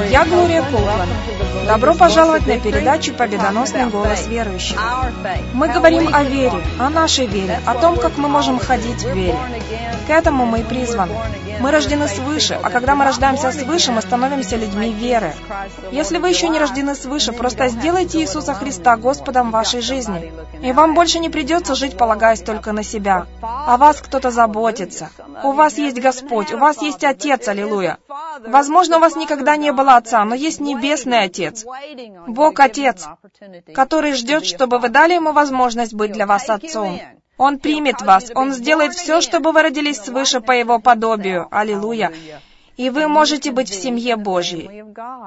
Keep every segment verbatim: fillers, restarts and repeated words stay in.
Я Глория Коупланд. Добро пожаловать на передачу «Победоносный голос верующих». Мы говорим о вере, о нашей вере, о том, как мы можем ходить в вере. К этому мы и призваны. Мы рождены свыше, а когда мы рождаемся свыше, мы становимся людьми веры. Если вы еще не рождены свыше, просто сделайте Иисуса Христа Господом вашей жизни, и вам больше не придется жить, полагаясь только на себя. О вас кто-то заботится. У вас есть Господь, у вас есть Отец, аллилуйя. Возможно, у вас никогда не было Отца, но есть Небесный Отец. Бог Отец, который ждет, чтобы вы дали Ему возможность быть для вас Отцом. Он примет вас, Он сделает все, чтобы вы родились свыше по Его подобию. Аллилуйя. И вы можете быть в семье Божьей.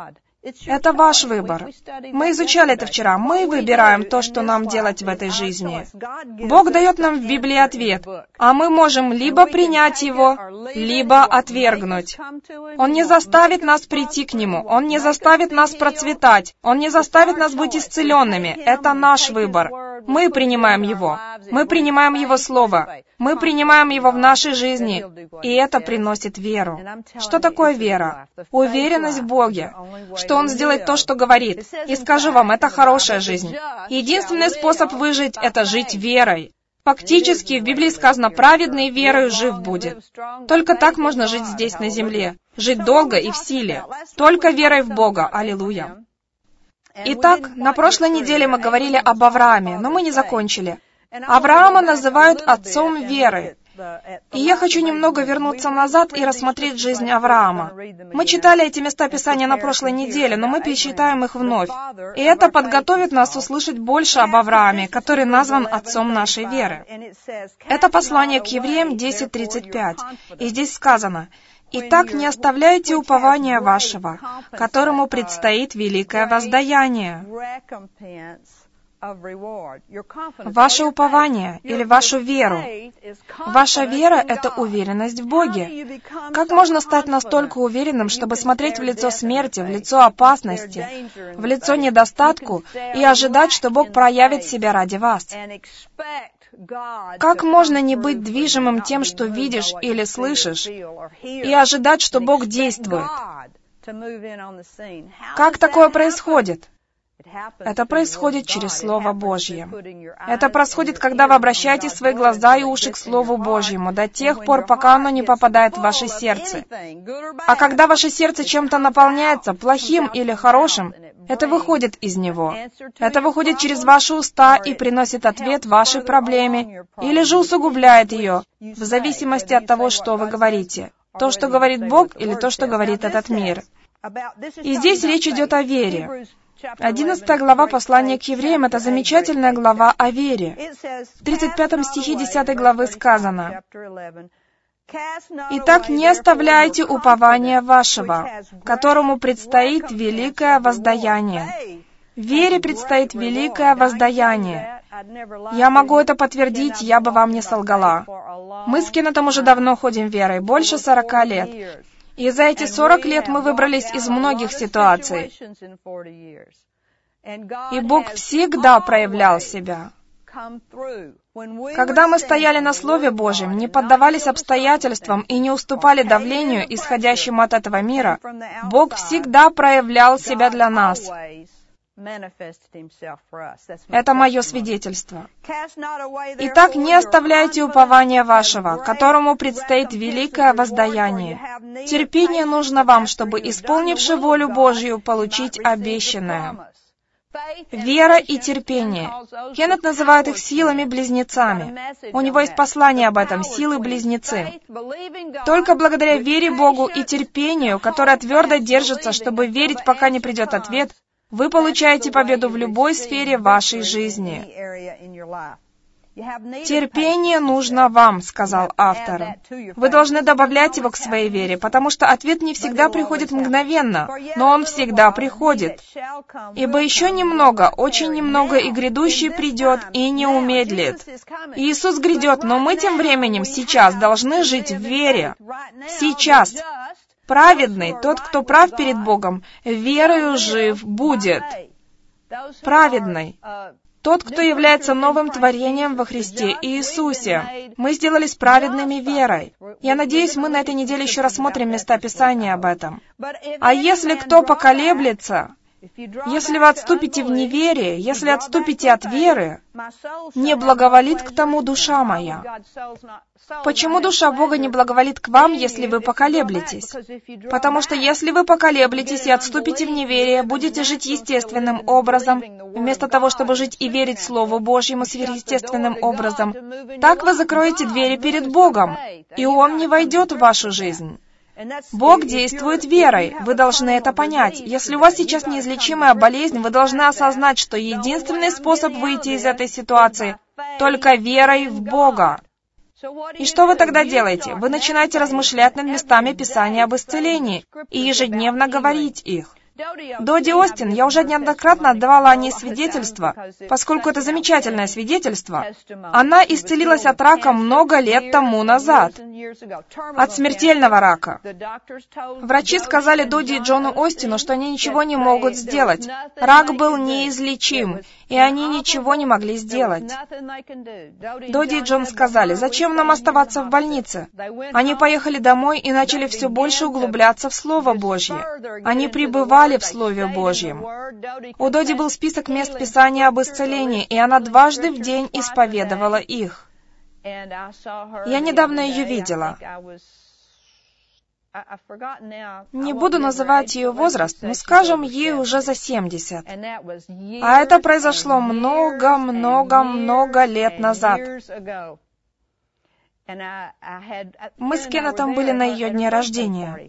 Это ваш выбор. Мы изучали это вчера. Мы выбираем то, что нам делать в этой жизни. Бог дает нам в Библии ответ, а мы можем либо принять его, либо отвергнуть. Он не заставит нас прийти к Нему, Он не заставит нас процветать, Он не заставит нас быть исцеленными. Это наш выбор. Мы принимаем Его. Мы принимаем Его Слово. Мы принимаем Его в нашей жизни, и это приносит веру. Что такое вера? Уверенность в Боге, что Он сделает то, что говорит. И скажу вам, это хорошая жизнь. Единственный способ выжить — это жить верой. Фактически, в Библии сказано, праведный верою жив будет. Только так можно жить здесь, на земле. Жить долго и в силе. Только верой в Бога. Аллилуйя. Итак, на прошлой неделе мы говорили об Аврааме, но мы не закончили. Авраама называют отцом веры. И я хочу немного вернуться назад и рассмотреть жизнь Авраама. Мы читали эти места Писания на прошлой неделе, но мы перечитаем их вновь. И это подготовит нас услышать больше об Аврааме, который назван отцом нашей веры. Это послание к Евреям десять тридцать пять. И здесь сказано: «Итак, не оставляйте упования вашего, которому предстоит великое воздаяние». Ваше упование или вашу веру. Ваша вера — это уверенность в Боге. Как можно стать настолько уверенным, чтобы смотреть в лицо смерти, в лицо опасности, в лицо недостатку и ожидать, что Бог проявит себя ради вас? Как можно не быть движимым тем, что видишь или слышишь, и ожидать, что Бог действует? Как такое происходит? Это происходит через Слово Божье. Это происходит, когда вы обращаете свои глаза и уши к Слову Божьему до тех пор, пока оно не попадает в ваше сердце. А когда ваше сердце чем-то наполняется, плохим или хорошим, это выходит из него. Это выходит через ваши уста и приносит ответ вашей проблеме, или же усугубляет ее, в зависимости от того, что вы говорите. То, что говорит Бог, или то, что говорит этот мир. И здесь речь идет о вере. Одиннадцатая глава послания к евреям — это замечательная глава о вере. В тридцать пятом стихе десятой главы сказано: «Итак, не оставляйте упования вашего, которому предстоит великое воздаяние». Вере предстоит великое воздаяние. Я могу это подтвердить, я бы вам не солгала. Мы с Кеннетом уже давно ходим верой, больше сорока лет. И за эти сорок лет мы выбрались из многих ситуаций. И Бог всегда проявлял себя. Когда мы стояли на Слове Божьем, не поддавались обстоятельствам и не уступали давлению, исходящему от этого мира, Бог всегда проявлял себя для нас. Это мое свидетельство. Итак, не оставляйте упования вашего, которому предстоит великое воздаяние. Терпение нужно вам, чтобы, исполнивши волю Божью, получить обещанное. Вера и терпение. Кеннет называет их силами-близнецами. У него есть послание об этом, силы-близнецы. Только благодаря вере Богу и терпению, которое твердо держится, чтобы верить, пока не придет ответ, вы получаете победу в любой сфере вашей жизни. «Терпение нужно вам», — сказал автор. Вы должны добавлять его к своей вере, потому что ответ не всегда приходит мгновенно, но он всегда приходит. «Ибо еще немного, очень немного, и грядущий придет, и не умедлит». Иисус грядет, но мы тем временем сейчас должны жить в вере. Сейчас. Праведный, тот, кто прав перед Богом, верою жив будет. Праведный. Тот, кто является новым творением во Христе Иисусе. Мы сделались праведными верой. Я надеюсь, мы на этой неделе еще рассмотрим места Писания об этом. А если кто поколеблется, если вы отступите в неверие, если отступите от веры, не благоволит к тому душа моя. Почему душа Бога не благоволит к вам, если вы поколеблетесь? Потому что если вы поколеблетесь и отступите в неверие, будете жить естественным образом, вместо того, чтобы жить и верить Слову Божьему сверхъестественным образом, так вы закроете двери перед Богом, и Он не войдет в вашу жизнь. Бог действует верой. Вы должны это понять. Если у вас сейчас неизлечимая болезнь, вы должны осознать, что единственный способ выйти из этой ситуации — только верой в Бога. И что вы тогда делаете? Вы начинаете размышлять над местами Писания об исцелении и ежедневно говорить их. Доди Остин, я уже неоднократно отдавала о ней свидетельство, поскольку это замечательное свидетельство. Она исцелилась от рака много лет тому назад. От смертельного рака. Врачи сказали Доди и Джону Остину, что они ничего не могут сделать. Рак был неизлечим, и они ничего не могли сделать. Доди и Джон сказали, зачем нам оставаться в больнице? Они поехали домой и начали все больше углубляться в Слово Божье. Они пребывали в Слове Божьем. У Доди был список мест Писания об исцелении, и она дважды в день исповедовала их. Я недавно ее видела. Не буду называть ее возраст, но скажем, ей уже за семьдесят. А это произошло много-много-много лет назад. Мы с Кеннетом были на ее дне рождения.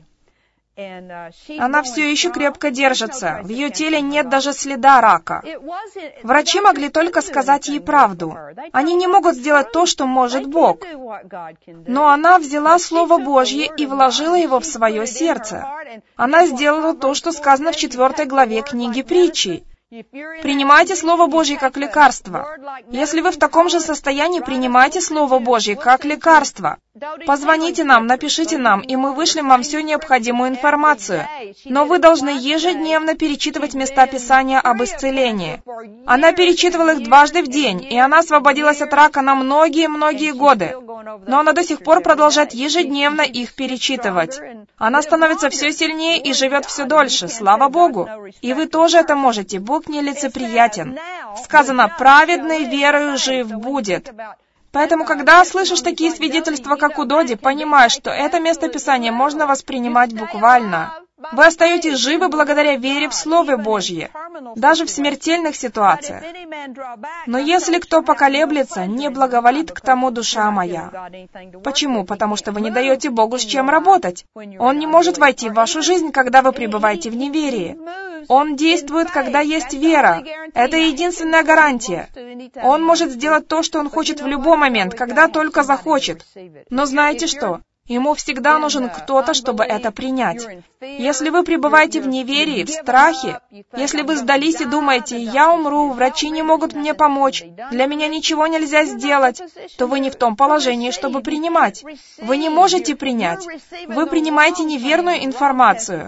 Она все еще крепко держится. В ее теле нет даже следа рака. Врачи могли только сказать ей правду. Они не могут сделать то, что может Бог. Но она взяла Слово Божье и вложила его в свое сердце. Она сделала то, что сказано в четвертой главе книги Притчи. Принимайте Слово Божье как лекарство. Если вы в таком же состоянии, принимайте Слово Божье как лекарство. Позвоните нам, напишите нам, и мы вышлем вам всю необходимую информацию. Но вы должны ежедневно перечитывать места Писания об исцелении. Она перечитывала их дважды в день, и она освободилась от рака на многие-многие годы. Но она до сих пор продолжает ежедневно их перечитывать. Она становится все сильнее и живет все дольше, слава Богу. И вы тоже это можете, Бог нелицеприятен. Сказано, праведный верою жив будет. Поэтому, когда слышишь такие свидетельства, как у Доди, понимаешь, что это место Писания можно воспринимать буквально. Вы остаетесь живы благодаря вере в Слово Божье, даже в смертельных ситуациях. Но если кто поколеблется, не благоволит к тому душа моя. Почему? Потому что вы не даете Богу с чем работать. Он не может войти в вашу жизнь, когда вы пребываете в неверии. Он действует, когда есть вера. Это единственная гарантия. Он может сделать то, что он хочет в любой момент, когда только захочет. Но знаете что? Ему всегда нужен кто-то, чтобы это принять. Если вы пребываете в неверии, в страхе, если вы сдались и думаете, «Я умру, врачи не могут мне помочь, для меня ничего нельзя сделать», то вы не в том положении, чтобы принимать. Вы не можете принять. Вы принимаете неверную информацию.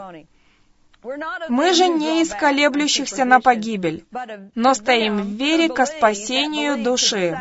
Мы же не из колеблющихся на погибель, но стоим в вере ко спасению души.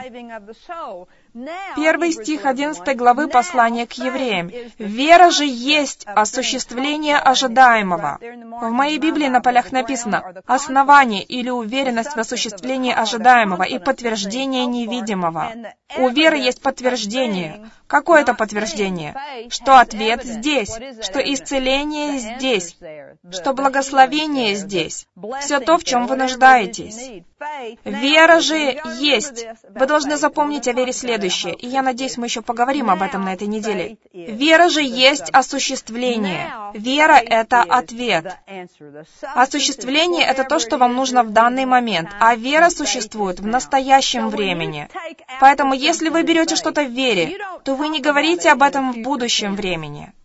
Первый стих одиннадцатой главы послания к евреям. «Вера же есть осуществление ожидаемого». В моей Библии на полях написано «основание» или «уверенность в осуществлении ожидаемого» и «подтверждение невидимого». У веры есть подтверждение. Какое это подтверждение? Что ответ здесь, что исцеление здесь, что благословение здесь. Все то, в чем вы нуждаетесь. Вера же есть. Вы должны запомнить о вере следующее, и я надеюсь, мы еще поговорим об этом на этой неделе. Вера же есть осуществление. Вера — это ответ. Осуществление — это то, что вам нужно в данный момент, а вера существует в настоящем времени. Поэтому, если вы берете что-то в вере, то вы не говорите об этом в будущем времени.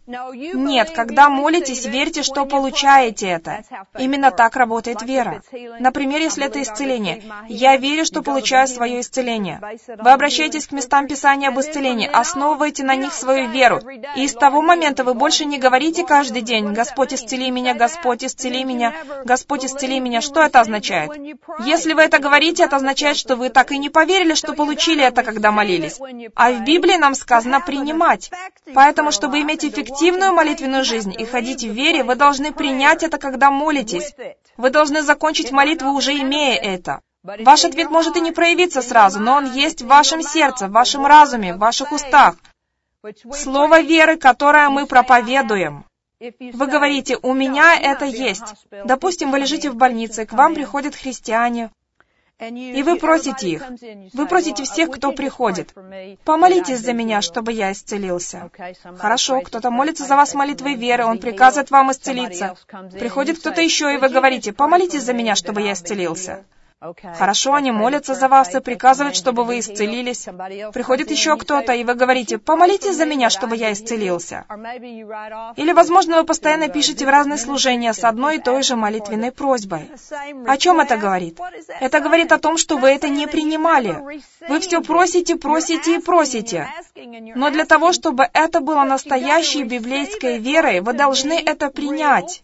Нет, когда молитесь, верьте, что получаете это. Именно так работает вера. Например, если это исцеление. Я верю, что получаю свое исцеление. Вы обращаетесь к местам Писания об исцелении, основываете на них свою веру. И с того момента вы больше не говорите каждый день: «Господь, исцели меня, Господь, исцели меня, Господь, исцели меня». Что это означает? Если вы это говорите, это означает, что вы так и не поверили, что получили это, когда молились. А в Библии нам сказано принимать. Поэтому, чтобы иметь эффективную молитвенную жизнь и ходить в вере, вы должны принять это, когда молитесь. Вы должны закончить молитву, уже имея это. Ваш ответ может и не проявиться сразу, но он есть в вашем сердце, в вашем разуме, в ваших устах. Слово веры, которое мы проповедуем. Вы говорите: «У меня это есть». Допустим, вы лежите в больнице, к вам приходят христиане, и вы просите их. Вы просите всех, кто приходит: «Помолитесь за меня, чтобы я исцелился». Хорошо, кто-то молится за вас молитвой веры, он приказывает вам исцелиться. Приходит кто-то еще, и вы говорите: «Помолитесь за меня, чтобы я исцелился». Хорошо, они молятся за вас и приказывают, чтобы вы исцелились. Приходит еще кто-то, и вы говорите: «Помолитесь за меня, чтобы я исцелился». Или, возможно, вы постоянно пишете в разные служения с одной и той же молитвенной просьбой. О чем это говорит? Это говорит о том, что вы это не принимали. Вы все просите, просите и просите. Но для того, чтобы это было настоящей библейской верой, вы должны это принять.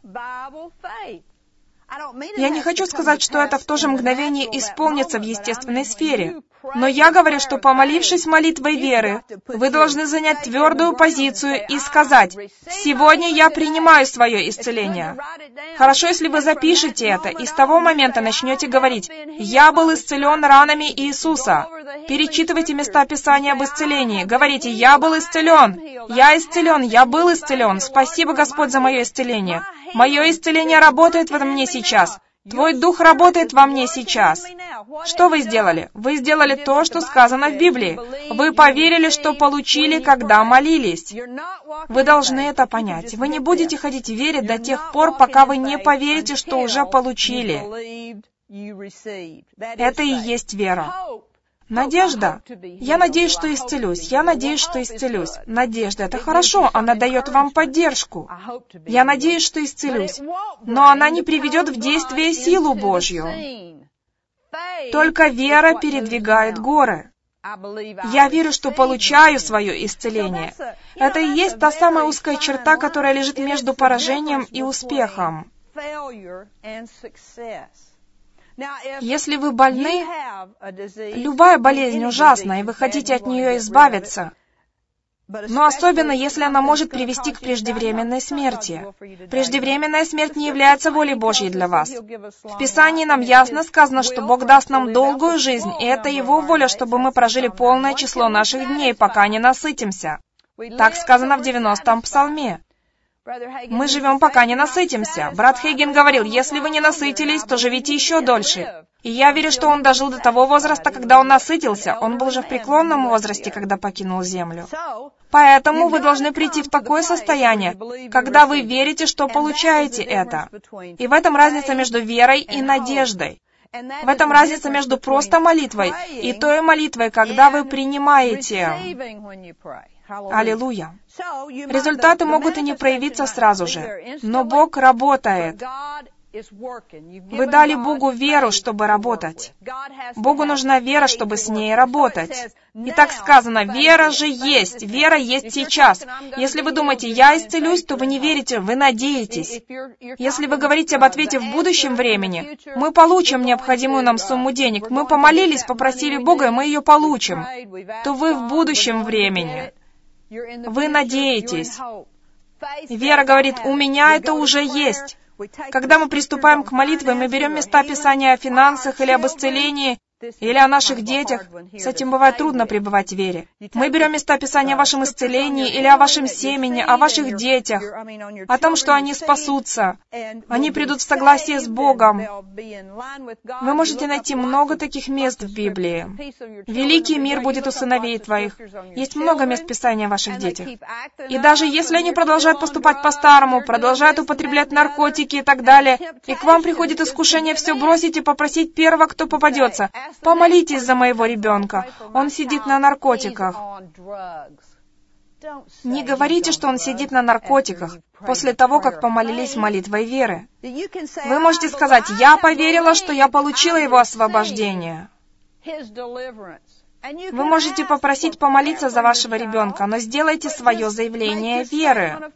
Я не хочу сказать, что это в то же мгновение исполнится в естественной сфере. Но я говорю, что, помолившись молитвой веры, вы должны занять твердую позицию и сказать: «Сегодня я принимаю свое исцеление». Хорошо, если вы запишете это, и с того момента начнете говорить: «Я был исцелен ранами Иисуса». Перечитывайте места Писания об исцелении. Говорите: «Я был исцелен». «Я исцелен», «Я был исцелен». «Спасибо, Господь, за мое исцеление». «Мое исцеление работает во мне сейчас». Твой дух работает во мне сейчас. Что вы сделали? Вы сделали то, что сказано в Библии. Вы поверили, что получили, когда молились. Вы должны это понять. Вы не будете ходить в вере до тех пор, пока вы не поверите, что уже получили. Это и есть вера. Надежда. Я надеюсь, что исцелюсь. Я надеюсь, что исцелюсь. Надежда — это хорошо, она дает вам поддержку. Я надеюсь, что исцелюсь. Но она не приведет в действие силу Божью. Только вера передвигает горы. Я верю, что получаю свое исцеление. Это и есть та самая узкая черта, которая лежит между поражением и успехом. Если вы больны, любая болезнь ужасна, и вы хотите от нее избавиться, но особенно, если она может привести к преждевременной смерти. Преждевременная смерть не является волей Божьей для вас. В Писании нам ясно сказано, что Бог даст нам долгую жизнь, и это Его воля, чтобы мы прожили полное число наших дней, пока не насытимся. Так сказано в девяностом псалме. Мы живем, пока не насытимся. Брат Хейген говорил: если вы не насытились, то живите еще дольше. И я верю, что он дожил до того возраста, когда он насытился. Он был уже в преклонном возрасте, когда покинул землю. Поэтому вы должны прийти в такое состояние, когда вы верите, что получаете это. И в этом разница между верой и надеждой. В этом разница между просто молитвой и той молитвой, когда вы принимаете. Аллилуйя. Результаты могут и не проявиться сразу же, но Бог работает. Вы дали Богу веру, чтобы работать. Богу нужна вера, чтобы с ней работать. И так сказано: вера же есть, вера есть сейчас. Если вы думаете: я исцелюсь, то вы не верите, вы надеетесь. Если вы говорите об ответе в будущем времени: мы получим необходимую нам сумму денег, мы помолились, попросили Бога, и мы ее получим, то вы в будущем времени. Вы надеетесь. Вера говорит: у меня это уже есть. Когда мы приступаем к молитве, мы берем места Писания о финансах или об исцелении, или о наших детях. С этим бывает трудно пребывать в вере. Мы берем места Писания о вашем исцелении, или о вашем семени, о ваших детях, о том, что они спасутся, они придут в согласие с Богом. Вы можете найти много таких мест в Библии. Великий мир будет у сыновей твоих. Есть много мест Писания о ваших детях. И даже если они продолжают поступать по-старому, продолжают употреблять наркотики и так далее, и к вам приходит искушение все бросить и попросить первого, кто попадется: помолитесь за моего ребенка. Он сидит на наркотиках. Не говорите, что он сидит на наркотиках после того, как помолились молитвой веры. Вы можете сказать: «Я поверила, что я получила его освобождение». Вы можете попросить помолиться за вашего ребенка, но сделайте свое заявление веры.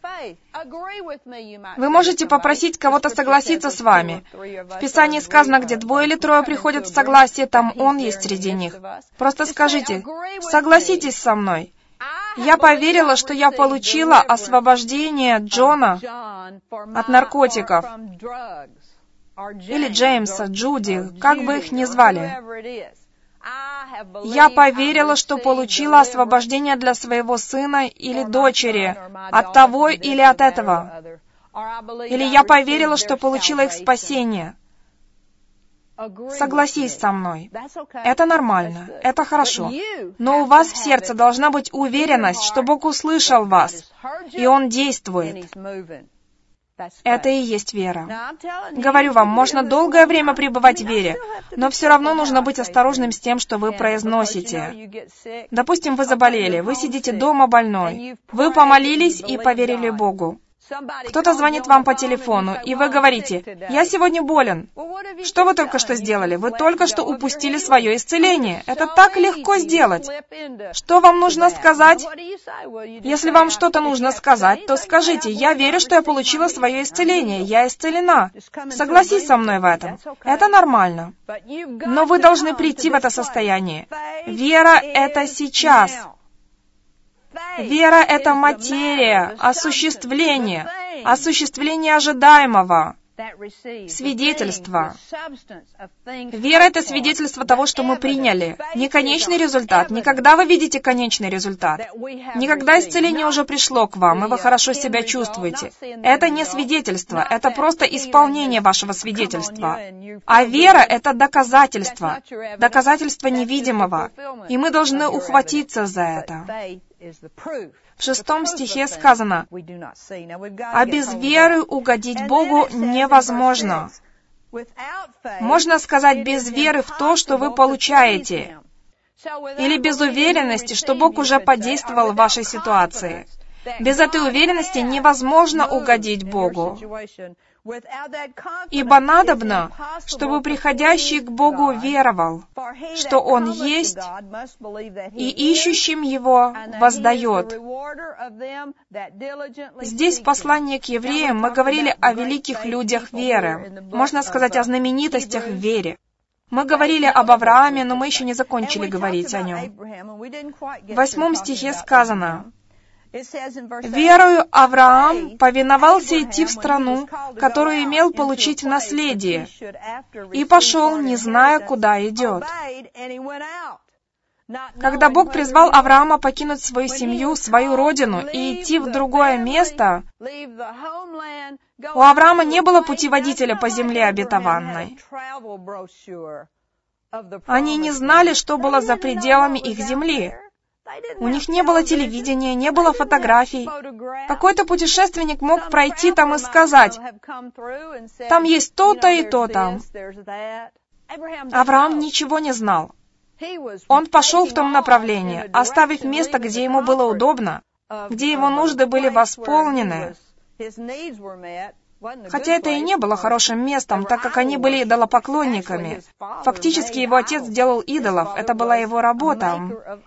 Вы можете попросить кого-то согласиться с вами. В Писании сказано, где двое или трое приходят в согласие, там Он есть среди них. Просто скажите: «Согласитесь со мной. Я поверила, что я получила освобождение Джона от наркотиков». Или Джеймса, Джуди, как бы их ни звали. Я поверила, что получила освобождение для своего сына или дочери от того или от этого. Или я поверила, что получила их спасение. Согласись со мной. Это нормально, это хорошо. Но у вас в сердце должна быть уверенность, что Бог услышал вас, и Он действует. Это и есть вера. Говорю вам, можно долгое время пребывать в вере, но все равно нужно быть осторожным с тем, что вы произносите. Допустим, вы заболели, вы сидите дома больной, вы помолились и поверили Богу. Кто-то звонит вам по телефону, и вы говорите: «Я сегодня болен». Что вы только что сделали? Вы только что упустили свое исцеление. Это так легко сделать. Что вам нужно сказать? Если вам что-то нужно сказать, то скажите: «Я верю, что я получила свое исцеление. Я исцелена». Согласись со мной в этом. Это нормально. Но вы должны прийти в это состояние. Вера — это сейчас. Вера — это материя, осуществление, осуществление ожидаемого, свидетельство. Вера — это свидетельство того, что мы приняли. Не конечный результат. Никогда вы видите конечный результат. Никогда исцеление уже пришло к вам, и вы хорошо себя чувствуете. Это не свидетельство, это просто исполнение вашего свидетельства. А вера — это доказательство, доказательство невидимого, и мы должны ухватиться за это. В шестом стихе сказано: «А без веры угодить Богу невозможно». Можно сказать без веры в то, что вы получаете, или без уверенности, что Бог уже подействовал в вашей ситуации. Без этой уверенности невозможно угодить Богу. Ибо надобно, чтобы приходящий к Богу веровал, что Он есть, и ищущим Его воздает. Здесь в послании к евреям мы говорили о великих людях веры, можно сказать, о знаменитостях в вере. Мы говорили об Аврааме, но мы еще не закончили говорить о нем. В восьмом стихе сказано: «Верою Авраам повиновался идти в страну, которую имел получить в наследие, и пошел, не зная, куда идет». Когда Бог призвал Авраама покинуть свою семью, свою родину и идти в другое место, у Авраама не было путеводителя по земле обетованной. Они не знали, что было за пределами их земли. У них не было телевидения, не было фотографий. Какой-то путешественник мог пройти там и сказать: «Там есть то-то и то-то». Авраам ничего не знал. Он пошел в том направлении, оставив место, где ему было удобно, где его нужды были восполнены. Хотя это и не было хорошим местом, так как они были идолопоклонниками. Фактически его отец делал идолов, это была его работа.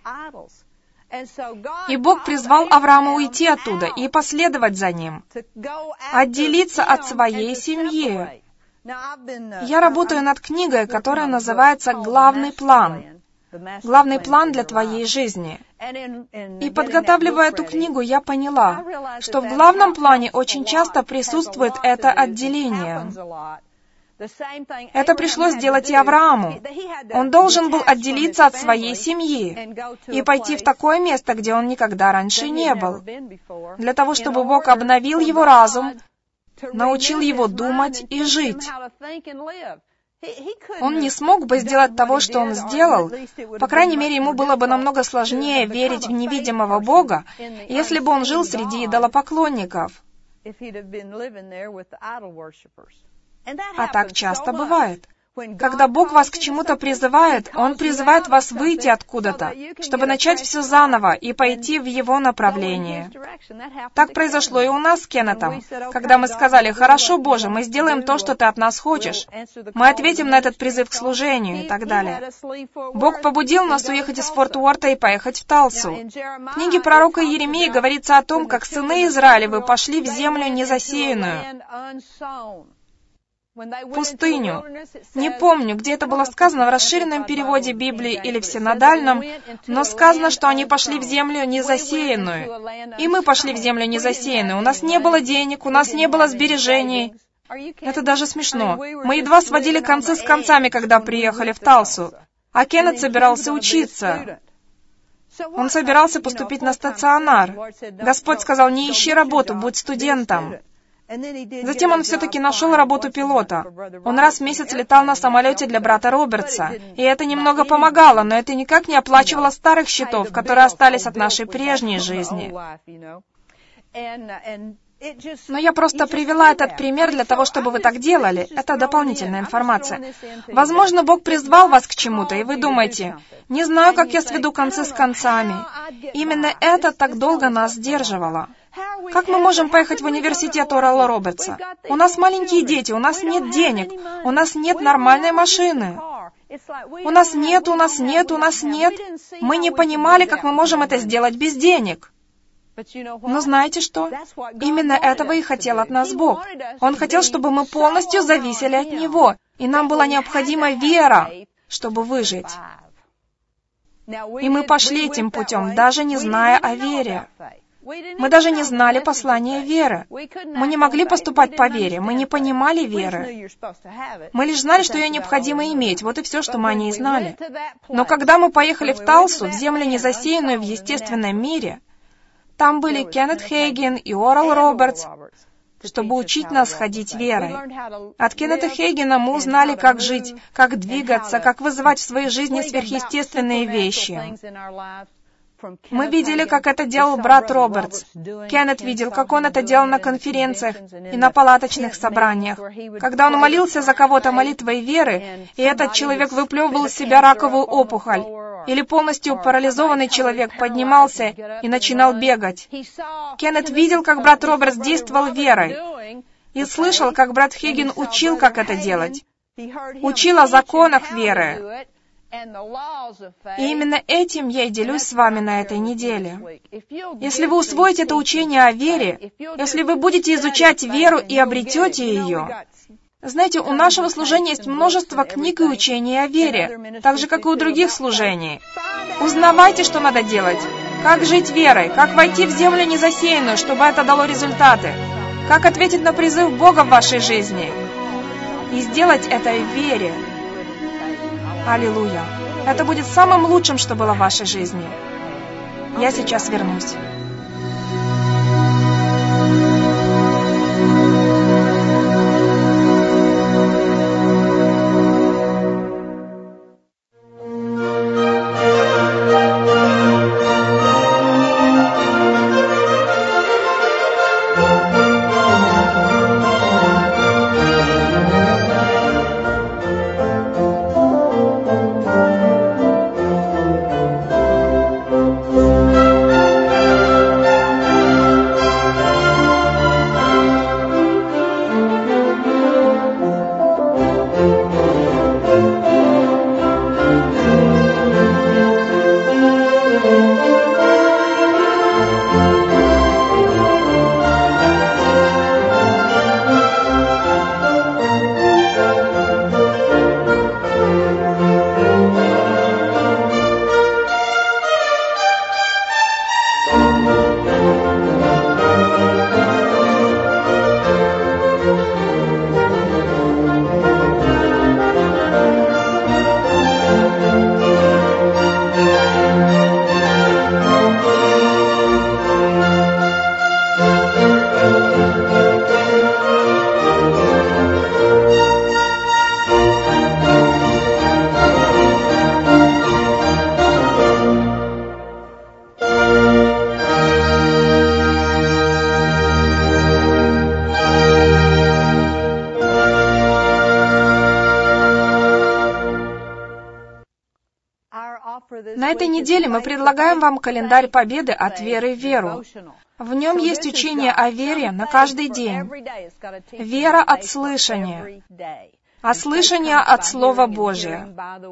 И Бог призвал Авраама уйти оттуда и последовать за ним, отделиться от своей семьи. Я работаю над книгой, которая называется «Главный план». Главный план для твоей жизни. И подготавливая эту книгу, я поняла, что в главном плане очень часто присутствует это отделение. Это пришлось сделать и Аврааму. Он должен был отделиться от своей семьи и пойти в такое место, где он никогда раньше не был, для того, чтобы Бог обновил его разум, научил его думать и жить. Он не смог бы сделать того, что он сделал. По крайней мере, ему было бы намного сложнее верить в невидимого Бога, если бы он жил среди идолопоклонников. А так часто бывает. Когда Бог вас к чему-то призывает, Он призывает вас выйти откуда-то, чтобы начать все заново и пойти в Его направлении. Так произошло и у нас с Кеннетом, когда мы сказали: «Хорошо, Боже, мы сделаем то, что Ты от нас хочешь. Мы ответим на этот призыв к служению» и так далее. Бог побудил нас уехать из Форт Уорта и поехать в Талсу. В книге пророка Иеремии говорится о том, как сыны Израилевы пошли в землю незасеянную, пустыню. Не помню, где это было сказано в расширенном переводе Библии или в синодальном, но сказано, что они пошли в землю незасеянную. И мы пошли в землю незасеянную. У нас не было денег, у нас не было сбережений. Это даже смешно. Мы едва сводили концы с концами, когда приехали в Талсу. А Кеннет собирался учиться. Он собирался поступить на стационар. Господь сказал: «Не ищи работу, будь студентом». Затем он все-таки нашел работу пилота. Он раз в месяц летал на самолете для брата Робертса. И это немного помогало, но это никак не оплачивало старых счетов, которые остались от нашей прежней жизни. Но я просто привела этот пример для того, чтобы вы так делали. Это дополнительная информация. Возможно, Бог призвал вас к чему-то, и вы думаете: «Не знаю, как я сведу концы с концами». Именно это так долго нас сдерживало. Как мы можем поехать в университет Орала Робертса? У нас маленькие дети, у нас нет денег, у нас нет нормальной машины. У нас нет, у нас нет, у нас нет. Мы не понимали, как мы можем это сделать без денег. Но знаете что? Именно этого и хотел от нас Бог. Он хотел, чтобы мы полностью зависели от Него, и нам была необходима вера, чтобы выжить. И мы пошли этим путем, даже не зная о вере. Мы даже не знали послания веры. Мы не могли поступать по вере, мы не понимали веры. Мы лишь знали, что ее необходимо иметь, вот и все, что мы о ней знали. Но когда мы поехали в Талсу, в землю незасеянную в естественном мире, там были Кеннет Хейген и Орал Робертс, чтобы учить нас ходить верой. От Кеннета Хейгена мы узнали, как жить, как двигаться, как вызывать в своей жизни сверхъестественные вещи. Мы видели, как это делал брат Робертс. Кеннет видел, как он это делал на конференциях и на палаточных собраниях. Когда он молился за кого-то молитвой веры, и этот человек выплевывал из себя раковую опухоль, или полностью парализованный человек поднимался и начинал бегать. Кеннет видел, как брат Робертс действовал верой, и слышал, как брат Хейген учил, как это делать. Учил о законах веры. И именно этим я и делюсь с вами на этой неделе. Если вы усвоите это учение о вере, если вы будете изучать веру и обретете ее, знаете, у нашего служения есть множество книг и учений о вере, так же, как и у других служений. Узнавайте, что надо делать, как жить верой, как войти в землю незасеянную, чтобы это дало результаты, как ответить на призыв Бога в вашей жизни, и сделать это в вере. Аллилуйя! Это будет самым лучшим, что было в вашей жизни. Я сейчас вернусь. этой неделе мы предлагаем вам календарь победы от веры в веру. В нем есть учение о вере на каждый день. Вера от слышания, а слышание от Слова Божия.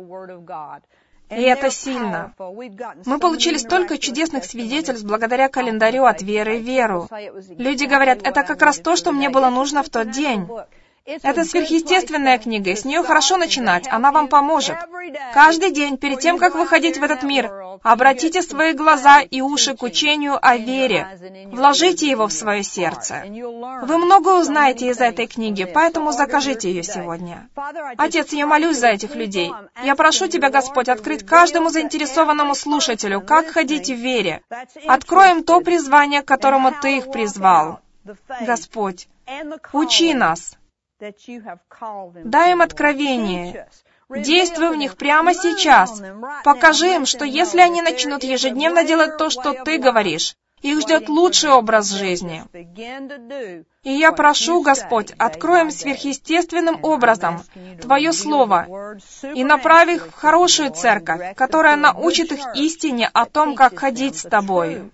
И это сильно. Мы получили столько чудесных свидетельств благодаря календарю от веры в веру. Люди говорят, это как раз то, что мне было нужно в тот день. Это сверхъестественная книга, и с нее хорошо начинать, она вам поможет. Каждый день, перед тем, как выходить в этот мир, обратите свои глаза и уши к учению о вере. Вложите его в свое сердце. Вы много узнаете из этой книги, поэтому закажите ее сегодня. Отец, я молюсь за этих людей. Я прошу Тебя, Господь, открыть каждому заинтересованному слушателю, как ходить в вере. Открой им то призвание, к которому Ты их призвал. Господь, учи нас. Дай им откровение. Действуй в них прямо сейчас. Покажи им, что если они начнут ежедневно делать то, что Ты говоришь, их ждет лучший образ жизни. И я прошу, Господь, открой им сверхъестественным образом Твое Слово и направь их в хорошую церковь, которая научит их истине о том, как ходить с Тобой.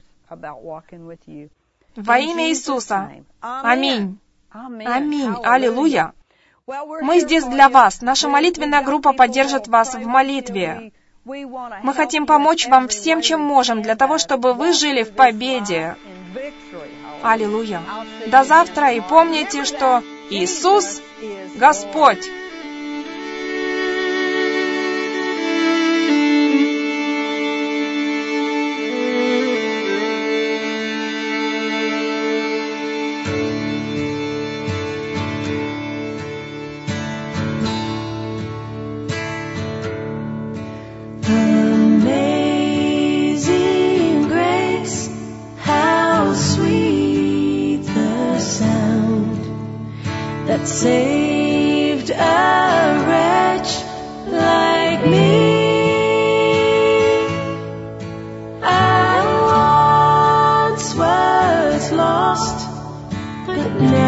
Во имя Иисуса. Аминь. Аминь. Аллилуйя. Мы здесь для вас. Наша молитвенная группа поддержит вас в молитве. Мы хотим помочь вам всем, чем можем, для того, чтобы вы жили в победе. Аллилуйя. До завтра, и помните, что Иисус — Господь. Saved a wretch like me. I once was lost, but now